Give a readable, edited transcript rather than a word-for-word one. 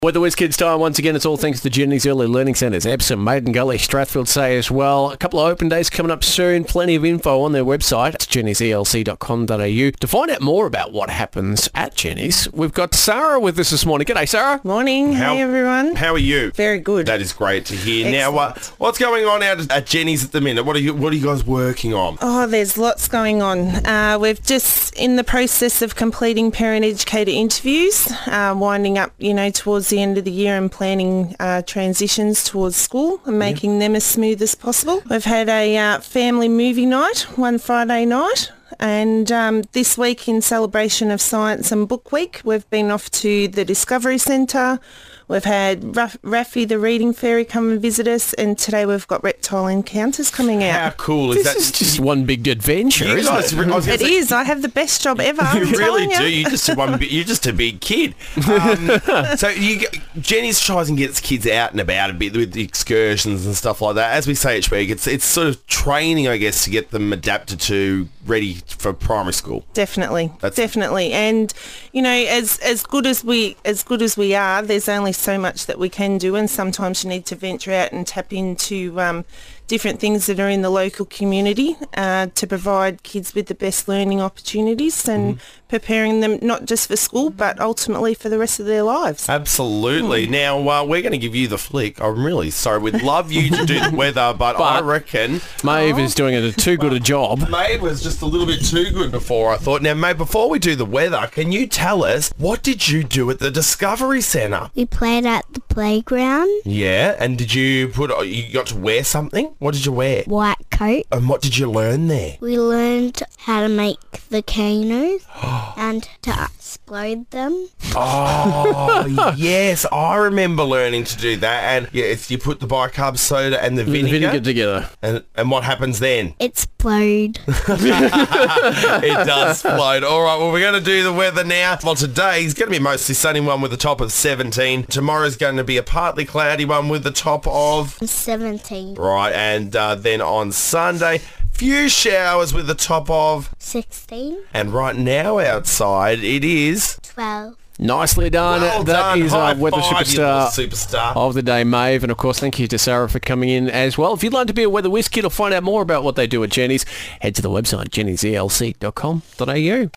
Weather Whiz Kids time once again. It's all thanks to Jenny's Early Learning Centres, Epsom, Maiden Gully, Strathfield Say as well. A couple of open days coming up soon. Plenty of info on their website. It's jennyselc.com.au. To find out more about what happens at Jenny's, we've got Sarah with us this morning. G'day, Sarah. Morning. Hey, everyone. How are you? Very good. That is great to hear. Excellent. Now, what's going on out at Jenny's at the minute? What are you guys working on? Oh, there's lots going on. We've just in the process of completing parent educator interviews, winding up, towards the end of the year and planning transitions towards school and making them as smooth as possible. We've had a family movie night one Friday night. And this week, in celebration of Science and Book Week, we've been off to the Discovery Centre. We've had Raffy the Reading Fairy come and visit us, and today we've got Reptile Encounters coming out. How cool is This that? is just one big adventure, You isn't guys, it? It is. I have the best job ever. You I'm really telling do. you. You're just a big kid. Jenny's tries and gets kids out and about a bit with the excursions and stuff like that. As we say each week, it's sort of training, I guess, to get them adapted to ready for primary school. Definitely. And as good as we are, there's only so much that we can do, and sometimes you need to venture out and tap into different things that are in the local community to provide kids with the best learning opportunities and preparing them not just for school but ultimately for the rest of their lives. Absolutely. Now, we're going to give you the flick. I'm really sorry. We'd love you to do the weather, but I reckon Maeve is doing too good a job. Maeve was just a little bit too good before, I thought. Now, Maeve, before we do the weather, can you tell us, what did you do at the Discovery Centre? We played at the playground. Yeah, and did you got to wear something? What did you wear? White coat. And what did you learn there? We learned how to make volcanoes and to explode them. Oh, yes, I remember learning to do that. And you put the bicarb soda and the vinegar together. And what happens then? Explode. It does float. All right, well, we're going to do the weather now. Well, today's going to be a mostly sunny one with a top of 17. Tomorrow's going to be a partly cloudy one with the top of 17. Right, and then on Sunday, few showers with the top of 16. And right now outside, it is 12. Nicely done. Well That done. is High our weather five, you little superstar superstar. of the day, Maeve. And of course, thank you to Sarah for coming in as well. If you'd like to be a Weather Whiz Kid or find out more about what they do at Jenny's, head to the website jennyselc.com.au.